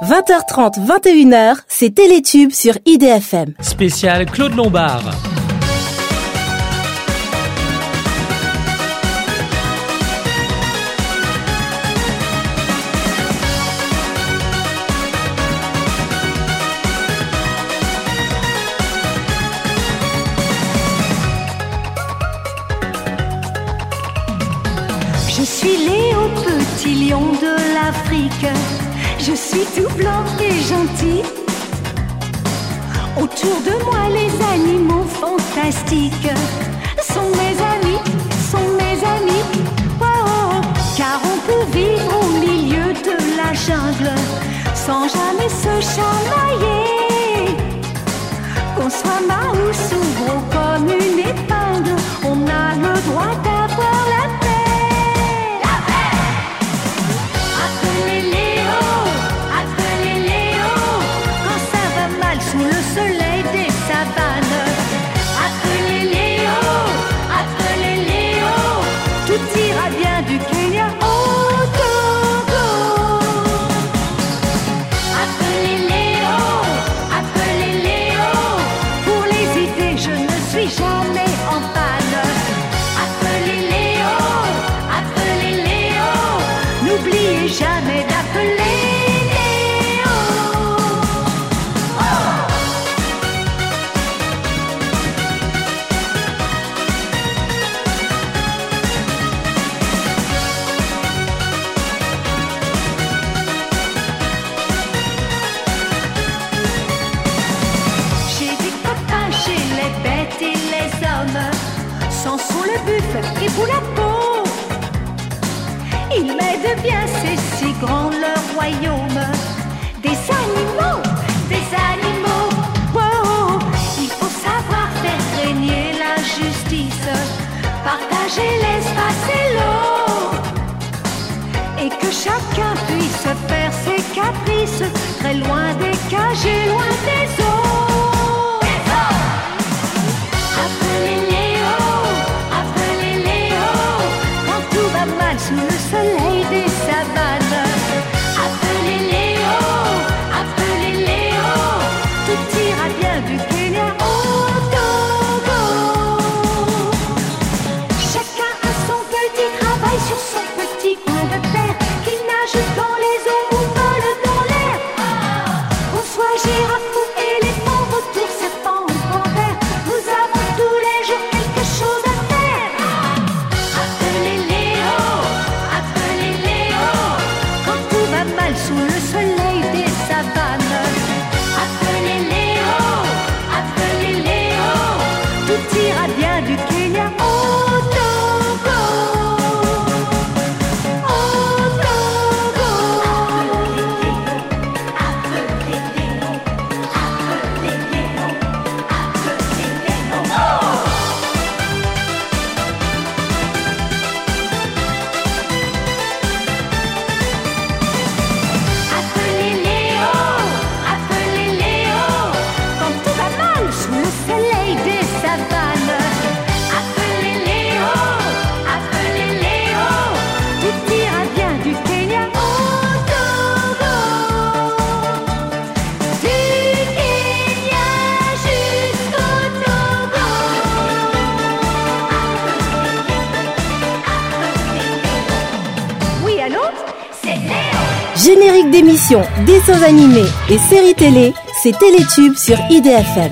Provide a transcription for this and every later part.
20h30, 21h, c'est Télétube sur IDFM. Spécial Claude Lombard. Je suis Léo, petit lion de l'Afrique. Je suis tout blanc et gentil. Autour de moi, les animaux fantastiques sont mes amis, oh, oh. Car on peut vivre au milieu de la jungle sans jamais se chamailler. Qu'on soit Maousse ou gros comme une épingle, on a le droit d'avoir la paix. Sous le soleil des savanes, appelez Léo, tout ira bien du Kenya au Togo. Appelez Léo, pour les idées je ne suis jamais en panne. Appelez Léo, n'oubliez jamais d'appeler. Sous le buffle et pour la peau, ils m'aident bien, c'est si grand leur royaume. Des animaux, wow. Il faut savoir faire régner la justice, partager l'espace et l'eau, et que chacun puisse faire ses caprices, très loin des cages et loin des eaux. Sous le soleil des savanes, appelez Léo, tout ira bien du Kenya au Togo. Chacun a son petit travail sur son petit coin de terre, qui nage dans les eaux ou vole dans l'air. Qu'on soit girafe ou éléphant, vautour, serpent ou panthère, nous avons tous les jours quelque chose à faire. Appelez Léo, sous le soleil des savanes, appelez Léo, tout ira bien du Kenya au Togo, Générique d'émissions, dessins animés et séries télé, c'est Télétube sur IDFM.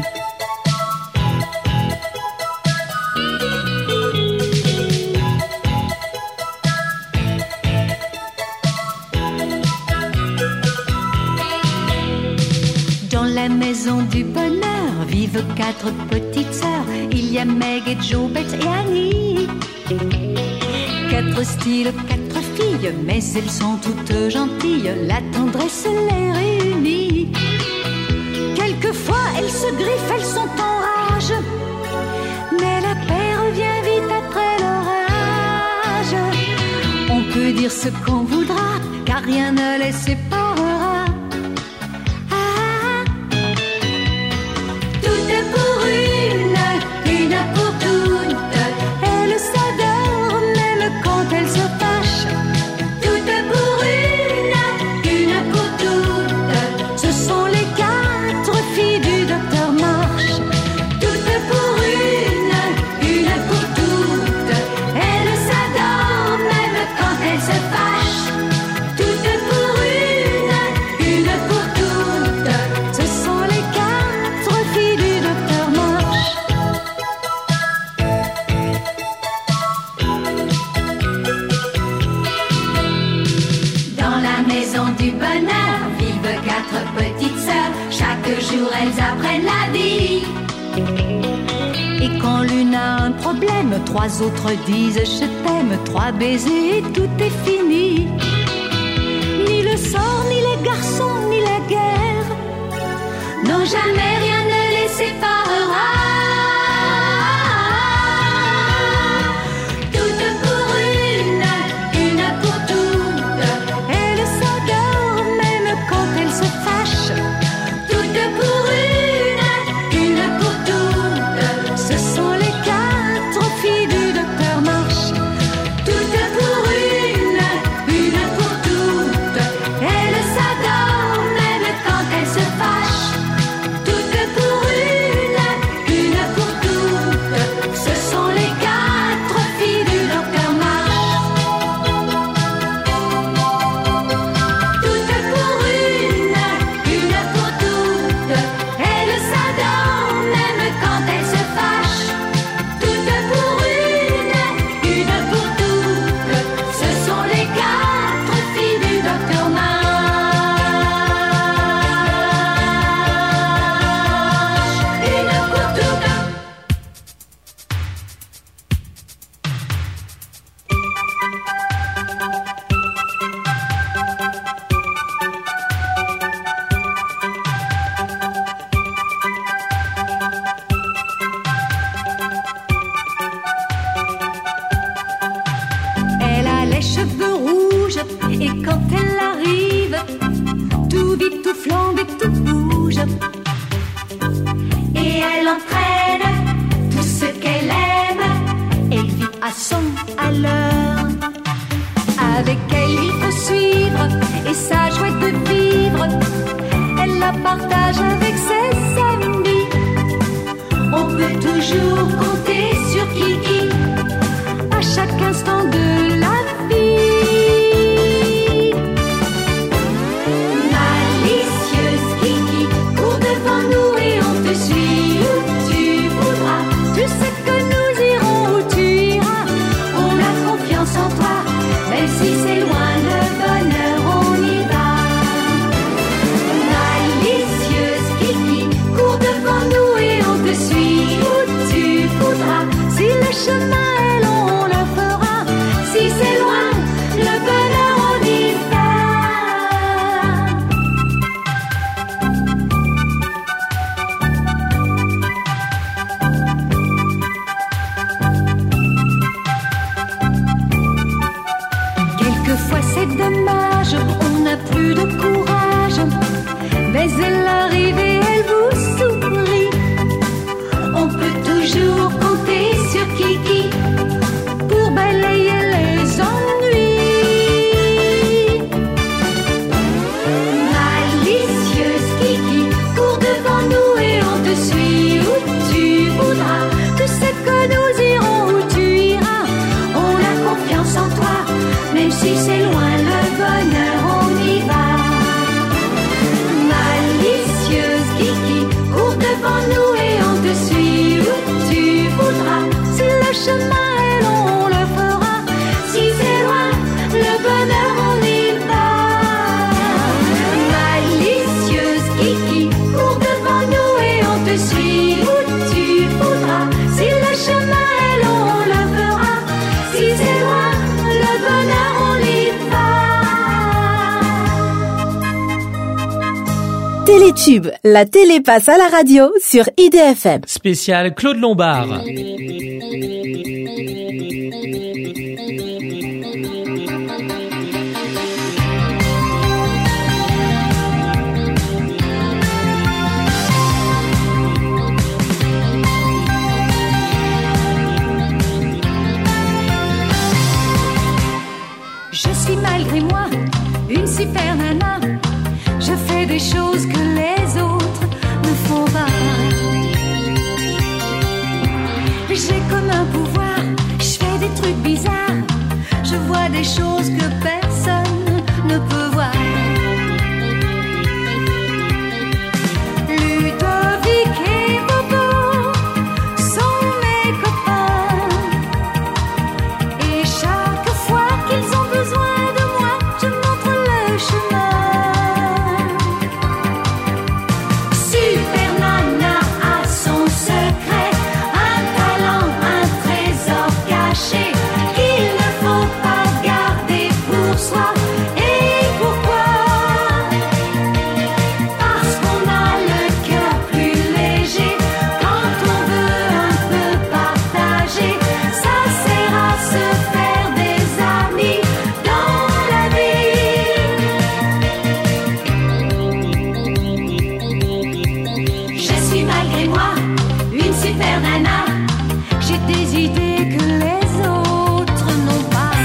Dans la maison du bonheur vivent 4 petites sœurs. Il y a Meg et Jo, Bette et Annie. 4 styles, 4 filles, mais elles sont toutes gentilles. La tendresse les réunit. Quelquefois elles se griffent, elles sont en rage, mais la paix revient vite après l'orage. On peut dire ce qu'on voudra, car rien ne les séparera. Pour toutes, elles s'adorent même quand elles se fâchent. Toutes pour une pour toutes. t'aime, 3 autres disent je t'aime, 3 baisers et tout est fini. Ni le sort, ni les garçons, ni la guerre n'ont jamais rien ne les séparera. Toutes pour une pour toutes. Elles s'adorent même quand elles se fâchent. Toutes pour une pour toutes. Ce sont les 4 filles du docteur March. Toutes pour une pour toutes. Elles s'adorent même quand elles se fâchent. Toutes pour une pour toutes. Ce sont les 4 filles du docteur March. Toutes pour une pour toutes. Elles s'adorent même quand elles se fâchent. Toutes pour une pour toutes. Ce sont les 4 filles du docteur March. Une pour toutes. Elle a les cheveux rouges et quand elle arrive, tout vite, tout flambe et tout bouge. Et elle entraîne tout ce qu'elle aime. Elle vit à 100 à l'heure. Avec elle il faut suivre et sa joie de vivre. Elle la partage avec ses amis. On peut toujours compter sur Kiki à chaque instant de la vie. Malicieuse Kiki, cours devant nous et on te suit où tu voudras. Tu sais que nous irons où tu iras. On a confiance en toi, même si c'est loin le bonheur, on y va. Malicieuse Kiki, cours devant nous et on te suit où tu voudras. Si le chemin est long, on le fera. Si c'est loin, le bonheur, on y va. Quelquefois c'est dommage, on n'a plus de courage. Mais elle arrive et elle vous sourit. On peut toujours compter sur Kiki pour balayer les ennuis. Malicieuse Kiki, cours devant nous et on te suit où tu voudras. Tu sais que nous irons où tu iras. On a confiance en toi, même si c'est loin le bonheur, on y va. Malicieuse Kiki, cours devant nous et on te suit où tu voudras. Si le chemin est long, on le fera. Si c'est loin, le bonheur, on y va. Malicieuse Kiki, cours devant nous et on te suit où tu voudras. Si le chemin est long, on le fera. Si c'est loin, le bonheur, on y va. Télétube, la télé passe à la radio sur IDFM. Spécial Claude Lombard. Je suis malgré moi une super nana. Je fais des choses que les autres ne font pas. J'ai comme un pouvoir, je fais des trucs bizarres. Je vois des choses que personne ne peut voir. Ludovic et Bobo sont mes copains. Et chaque fois qu'ils ont besoin de moi, je montre le chemin. Super Nana a son secret, un talent, un trésor des idées que les autres n'ont pas.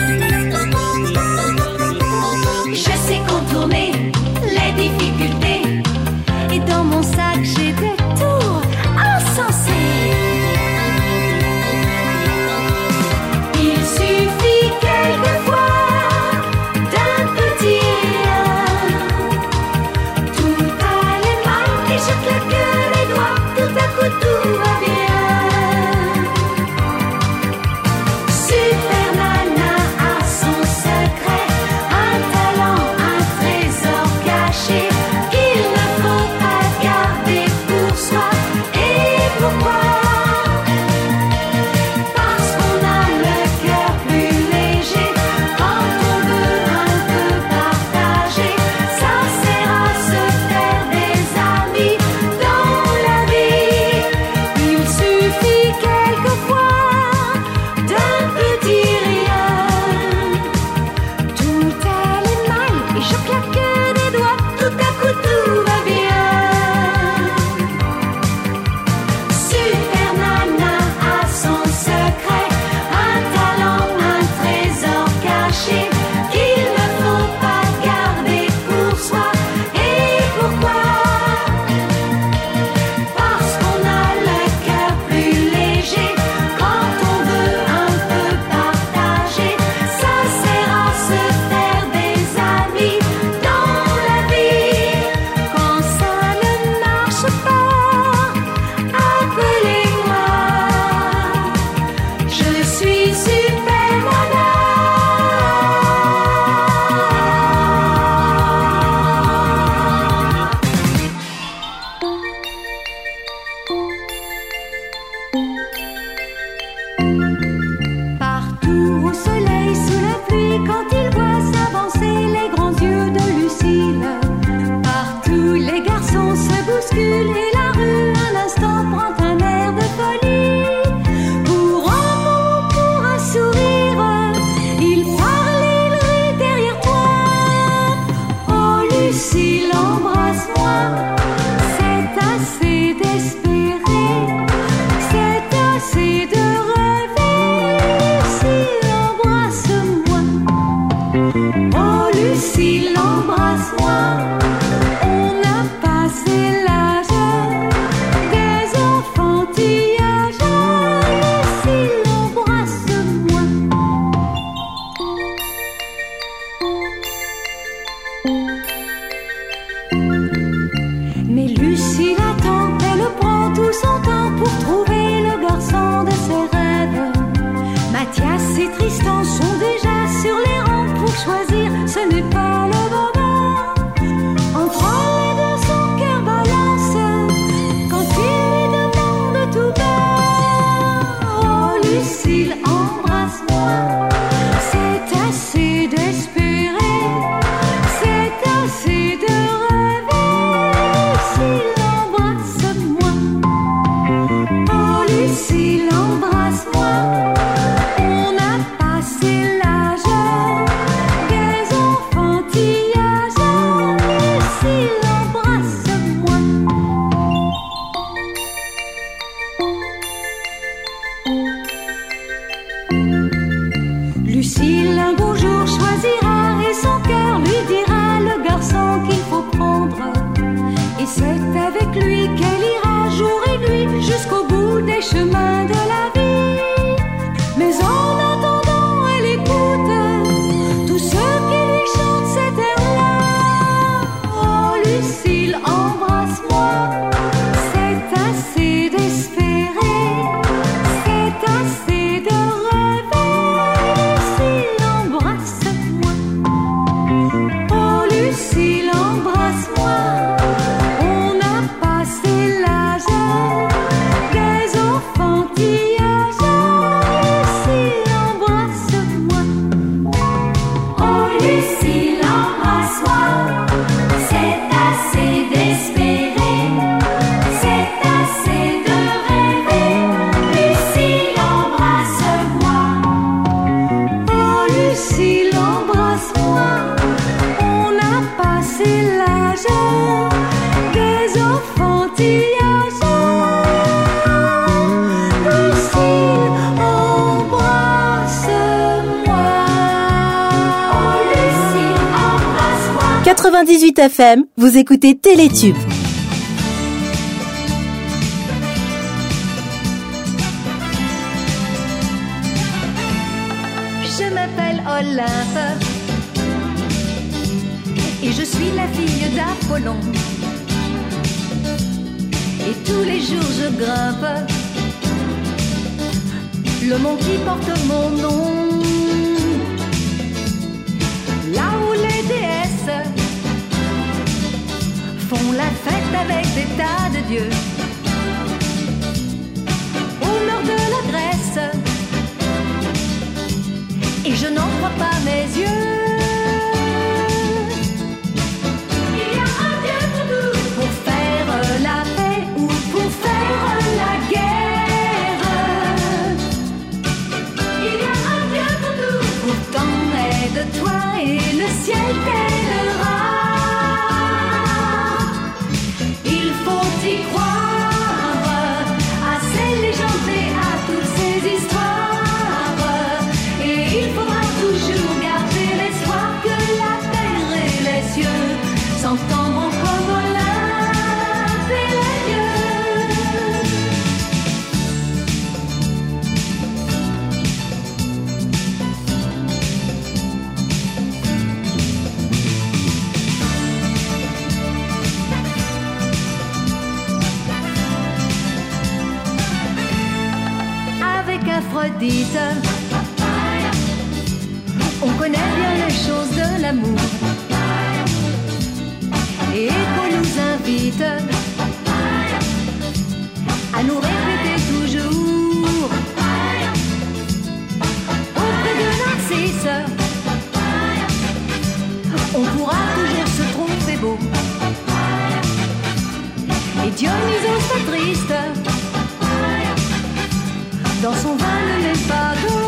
Je sais contourner les difficultés et dans mon sac j'ai des tours insensés. Il suffit quelquefois d'un petit rien. Tout allait mal et je claque les doigts. Tout à coup tout va bien. Super Nana a son secret, un talent, un trésor caché qu'il ne faut pas garder pour soi. Et pourquoi? Parce qu'on a le cœur plus léger quand on veut un peu partager. Ça sert à se faire des amis dans la vie. Il suffit quelquefois d'un petit rien. Tout allait mal et je claque des doigts. Tout à coup tout va bien. Super Nana a son secret, un talent, un trésor caché qu'il ne faut pas garder pour soi. Et pourquoi? Parce qu'on a le cœur plus léger quand on veut un peu partager. Ça sert à se faire des amis dans la vie. Quand ça ne marche pas, appelez-moi. Je suis Super Nana. Partout au soleil, sous la pluie, quand il voit s'avancer les grands yeux de Lucille. Partout les garçons se bousculent et la rue un instant prend un air de folie. Pour un mot, pour un sourire, il parle, il rit derrière toi. Oh Lucille, embrasse-moi, c'est assez d'espérer, c'est assez de rêver. Lucille, embrasse-moi. Oh Lucille, embrasse-moi. On a passé l'âge des enfantillages. Lucille, embrasse-moi. Mais Lucille attend, elle prend tout son temps pour trouver le garçon de ses rêves. Mathias et Tristan sont déjà sur les rangs pour choisir, ce n'est pas le moment. Entre les deux, son cœur balance quand il lui demande tout bas. Oh Lucille, embrasse-moi, c'est assez d'espérer, c'est assez de rêver. Lucille, embrasse-moi. Oh Lucille, embrasse-moi. On a passé l'âge des enfantillages. Lucille, embrasse-moi. Lucille un beau jour choisira et son cœur lui dira le garçon qu'il faut prendre. Et c'est avec lui qu'elle ira jour et nuit jusqu'au bout des chemins de la vie. Mais en attendant, elle écoute tous ceux qui lui chantent cet air-là. Oh Lucille, embrasse-moi, c'est assez d'espérer, c'est assez de rêver. Lucille, embrasse-moi. Oh Lucille, embrasse-moi. On a passé l'âge des enfantillages. 98 FM, vous écoutez Télétube. Je m'appelle Olympe et je suis la fille d'Apollon. Et tous les jours je grimpe le mont qui porte mon nom. Là où les déesses font la fête avec des tas de dieux. Au nord de la Grèce, et je n'en crois pas mes yeux. Il y a un Dieu pour tout, pour faire la paix ou pour faire la guerre. Il y a un Dieu pour tout, pourtant aide-toi et le ciel t'aidera. Il faut y croire à ces légendes et à toutes ces histoires. Et il faudra toujours garder l'espoir que la terre et les cieux s'entendront comme Olympe et les dieux. Avec Aphrodite, on connaît bien les choses de l'amour. Et qu'on nous invite à nous répéter toujours auprès de Narcisse, on pourra toujours se tromper beau. Et Dionysos pas triste, dans son vin ne met pas d'eau.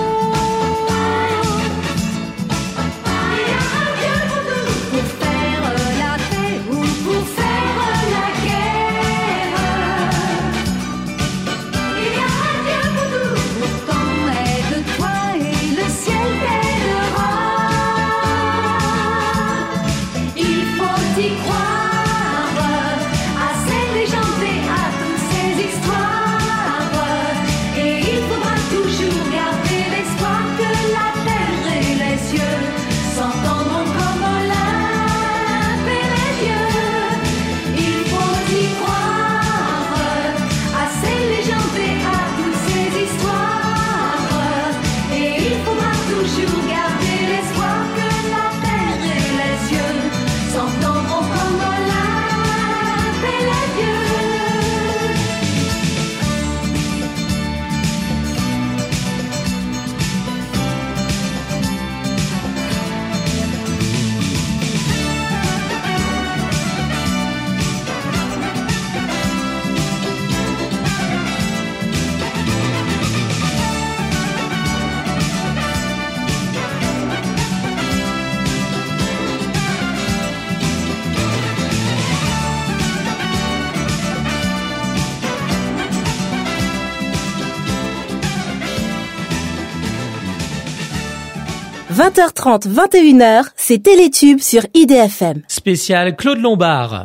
– 20h30, 21h, c'est Télétube sur IDFM. Spécial Claude Lombard.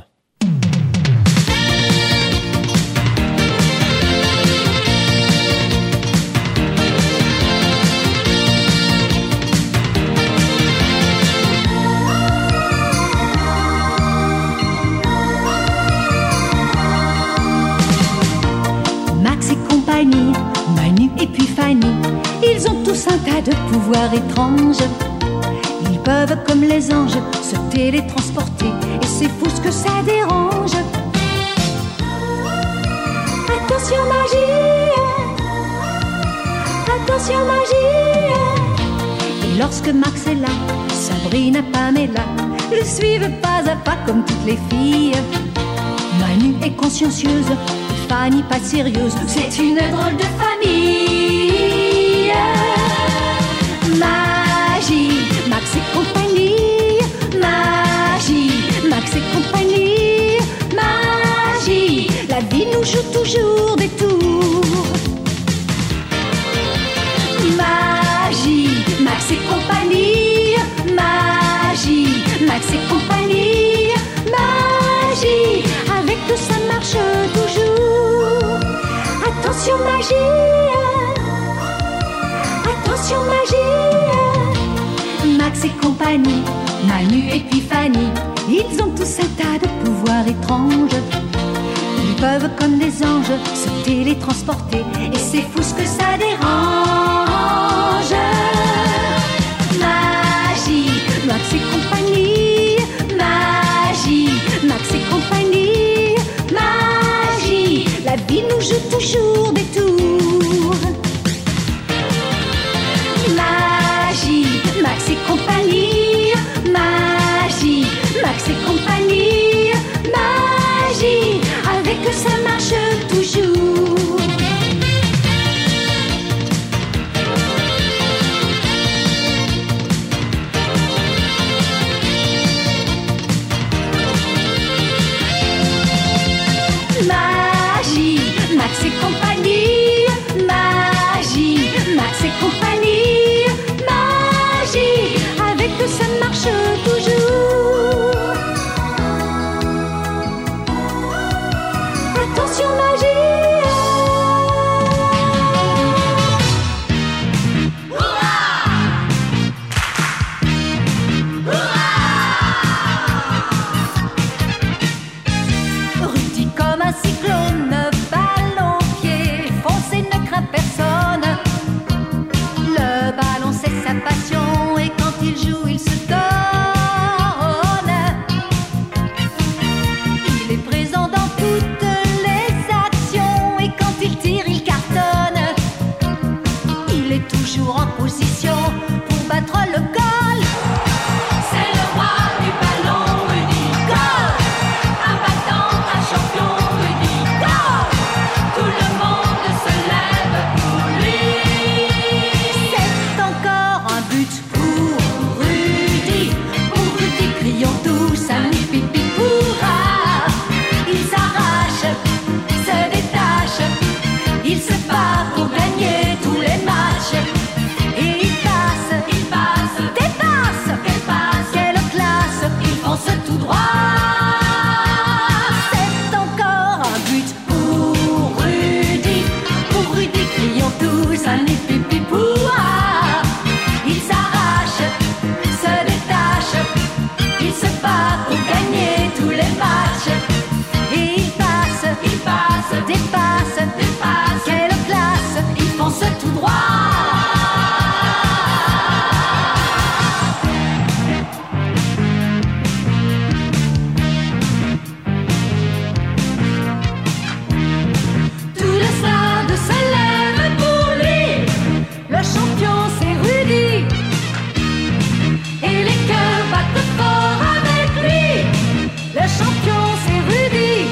Max et compagnie, Manu et puis Fanny, ils ont tous un tas de pouvoirs étranges. Ils peuvent, comme les anges, se télétransporter, et c'est fou ce que ça dérange. Attention magie, attention magie. Et lorsque Max est là, Sabrina, Pamela le suivent pas à pas comme toutes les filles. Manu est consciencieuse, et Fanny pas sérieuse, c'est une drôle de famille. Magie, Max et compagnie. Magie, Max et compagnie. Magie, la vie nous joue toujours des tours. Magie, Max et compagnie. Magie, Max et compagnie. marche toujours. Attention magie, attention magie. Max et compagnie, Manu et puis Fanny, ils ont tous un tas de pouvoirs étranges. Ils peuvent comme des anges se télétransporter, et c'est fou ce que ça dérange. Magie, Max et compagnie, magie, Max et compagnie, magie. La vie nous joue toujours des tours. Magie, Max et compagnie, magie, Max et compagnie, magie. Avec eux ça marche toujours. Magie, Max et compagnie, magie, Max et compagnie, magie. Avec eux ça marche toujours. Attention magie. Rudy comme un cyclone, ballon pied, foncé ne craint personne. Le ballon c'est sa passion, et quand il joue il se donne. Il est présent dans toutes les actions, et quand il tire il cartonne. Il est toujours en position pour battre le goal. C'est le roi du ballon, Rudy. Goal! Un battant, un champion, Rudy. Goal! Tout le monde se lève pour lui. C'est encore un but pour Rudy. Pour Rudy, crions tous un pipi pourra. Il s'arrache, se détache. Il se bat pour gagner tous les matchs. Et il passe, dépasse, dépasse. Quelle classe, il fonce tout droit. C'est encore un but pour Rudy. Pour Rudy, crions tous un pipi pourra. Il s'arrache, se détache. Il se bat pour gagner tous les matchs. Et il passe, dépasse, dépasse. Quelle classe, il fonce tout droit. Tout le stade se lève pour lui. Le champion c'est Rudy. Et les cœurs battent fort avec lui. Le champion c'est Rudy.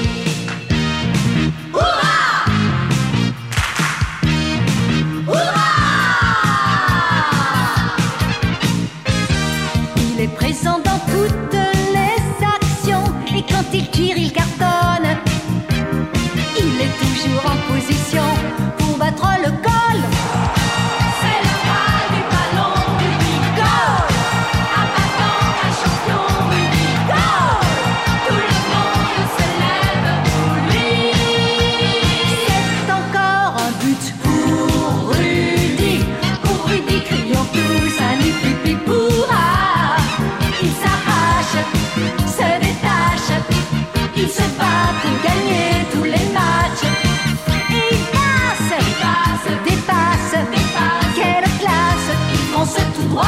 Hurrah! Hurrah! Il est présent dans toutes les actions, et quand il tire il cartonne. Il est toujours en position pour battre le goal. C'est le roi du ballon, Rudy. Goal! Un battant, un champion, Rudy. Goal! Tout le monde se lève pour lui. C'est encore un but pour Rudy. Pour Rudy, crions tous un pipi pourra. Il s'arrache, se détache. Il se bat pour gagner tous les matchs. Et il passe, dépasse, dépasse. Quelle classe, il fonce tout droit.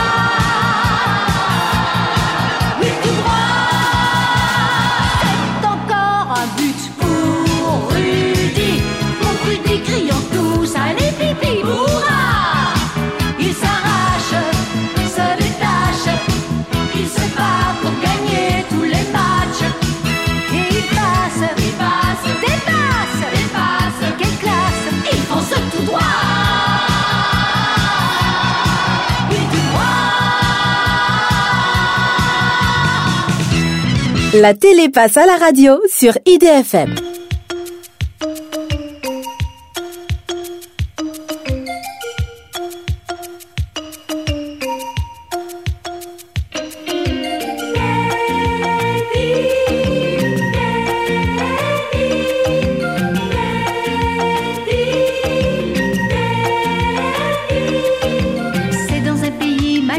Oui, tout droit. C'est encore un but pour Rudy. Pour Rudy, crions tous un pipi pourra. Il s'arrache, se détache. Il se bat pour gagner tous les matchs. Et il passe, dépasse, dépasse. Quelle classe, il fonce tout droit. Oui, tout droit. La télé passe à la radio sur IDFM.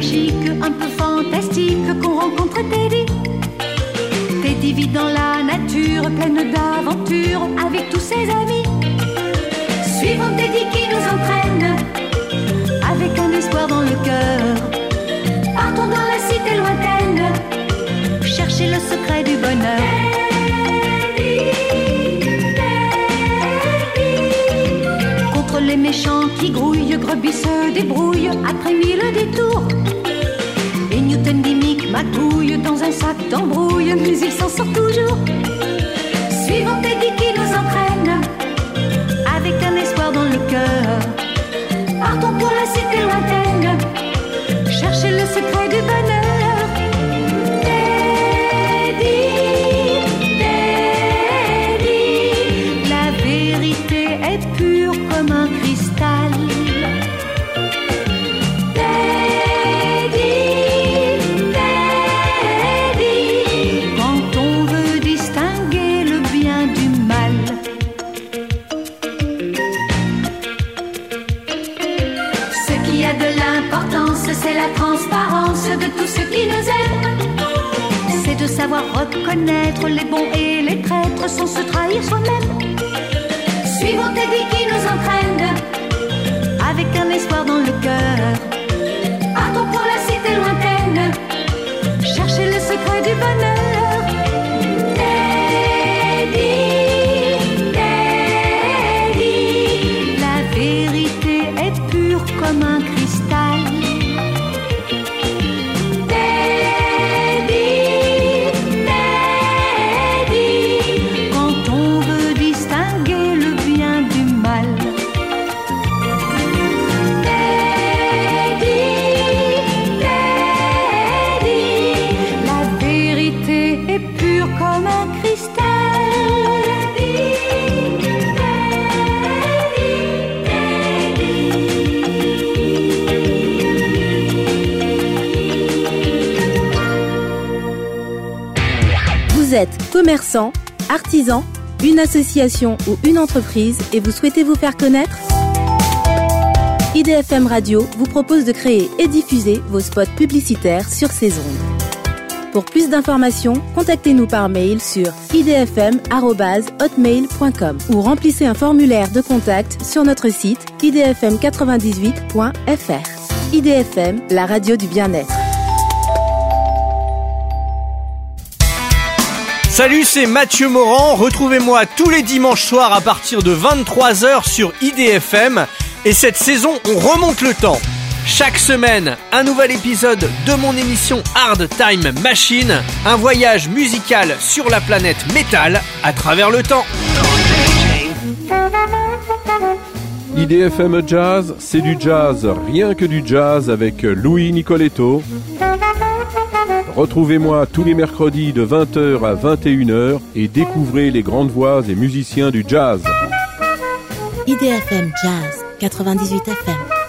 magique, un peu fantastique qu'on rencontre Teddy. Teddy vit dans la nature, pleine d'aventures, avec tous ses amis. Suivons Teddy qui nous entraîne, avec un espoir dans le cœur. Partons dans la cité lointaine, chercher le secret du bonheur. Contre les méchants qui grouillent, Grubby se débrouille après 1000 détours. Et Newton gimmick magouille dans un sac d'embrouille, mais il s'en sort toujours. Suivons Teddy qui nous entraîne, avec un espoir dans le cœur. Partons pour la cité lointaine, chercher le secret du bonheur. Teddy, Teddy, la vérité est pure comme un cristal. Teddy, Teddy, quand on veut distinguer le bien du mal. Ce qui a de l'importance, c'est la transparence de tout ce qui nous aime. C'est de savoir reconnaître les bons et les traîtres sans se trahir soi-même. Suivons Teddy qui nous entraîne, avec un espoir dans le cœur. Partons pour la cité lointaine, chercher le secret du bonheur. Teddy, Teddy, la vérité est pure comme un cristal. Teddy, Teddy, quand on veut distinguer le bien du mal. Teddy, Teddy, la vérité est pure comme un cristal. Teddy, Vous êtes commerçant, artisan, une association ou une entreprise et vous souhaitez vous faire connaître ? IDFM Radio vous propose de créer et diffuser vos spots publicitaires sur ces ondes. Pour plus d'informations, contactez-nous par mail sur idfm@hotmail.com ou remplissez un formulaire de contact sur notre site idfm98.fr. IDFM, la radio du bien-être. Salut, c'est Mathieu Morand. Retrouvez-moi tous les dimanches soirs à partir de 23h sur IDFM. Et cette saison, on remonte le temps. Chaque semaine, un nouvel épisode de mon émission Hard Time Machine. Un voyage musical sur la planète métal à travers le temps. IDFM Jazz, c'est du jazz, rien que du jazz avec Louis Nicoletto. Retrouvez-moi tous les mercredis de 20h à 21h et découvrez les grandes voix et musiciens du jazz. IDFM Jazz 98 FM.